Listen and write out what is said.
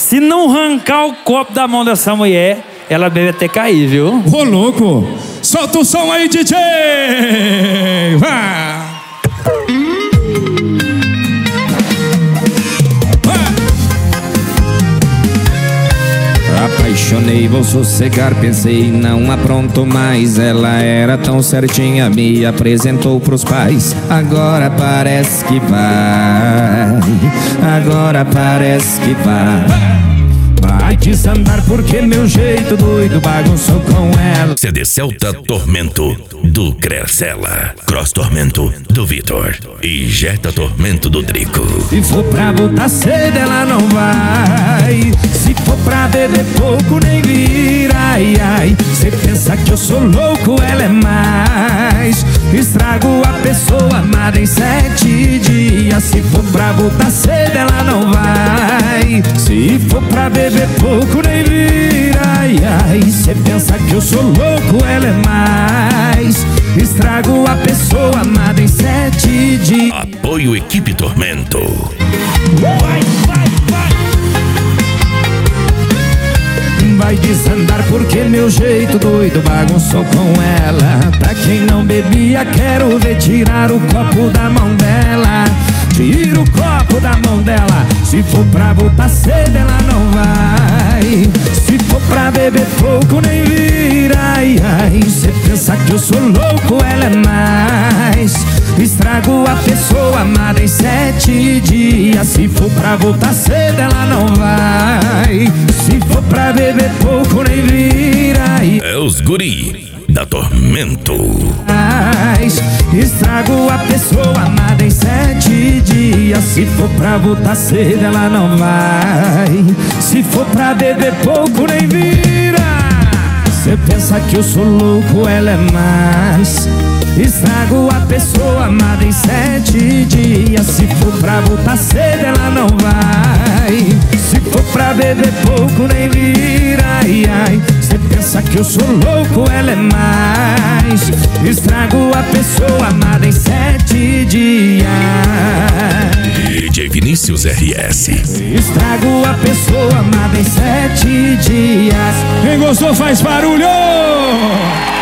Se não arrancar o copo da mão dessa mulher, ela deve até cair, viu? Ô, louco! Solta o som aí, DJ! Vai! Apaixonei, vou sossegar, pensei, não apronto mais. Ela era tão certinha, me apresentou pros pais. Agora parece que vai, agora parece que vai. Vai desandar porque meu jeito doido bagunçou com ela. CD Celta Tormento do Crescela, Cross Tormento do Vitor e Jetta Tormento do Drico. Se for pra botar cedo ela não vai, se for pra beber pouco nem vira. Ai, ai, cê pensa que eu sou louco, ela é mais. Estrago a pessoa amada em 7 dias. Se for pra botar cedo ela não vai, se for pra beber pouco nem vira. Ai, ai, cê pensa que eu sou louco, ela é mais. Estrago a pessoa amada em 7 dias. Apoio Equipe Tormento. Vai, vai, vai. Vai desandar porque meu jeito doido bagunçou com ela. Pra quem não bebia, quero ver tirar o copo da mão dela. Tira o copo da mão dela. Se for pra botar cedo ela não vai, se for pra beber pouco nem vira. Ai, ai, cê pensa que eu sou louco, ela é mais. Estrago a pessoa amada em 7 dias. Se for pra voltar cedo ela não vai, se for pra beber pouco nem vira. É os guri da Tormento. Estrago a pessoa amada em 7 dias. Se for pra voltar cedo ela não vai, se for pra beber pouco nem vira. Cê pensa que eu sou louco, ela é mais. Estrago a pessoa amada em 7 dias. Se for pra voltar cedo ela não vai, se for pra beber pouco nem vira. Ai, ai, cê pensa que eu sou louco, ela é mais. Estrago a pessoa amada em 7 dias. DJ Vinícius RS. Estrago a pessoa amada em 7 dias. Quem gostou faz barulho!